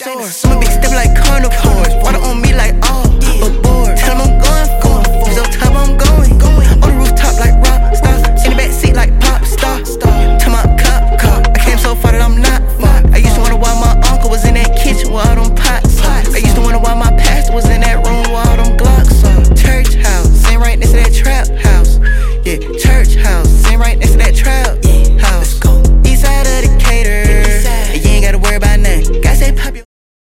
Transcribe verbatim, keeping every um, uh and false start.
dinosaurs. I'm a big step like carnivores. Water on me like all aboard. Tell 'em I'm going for it. So top I'm going. On the rooftop like rock star. In the back seat like pop star. To my cup, cup. I came so far that I'm not far. I used to wonder why my uncle was in that kitchen with all them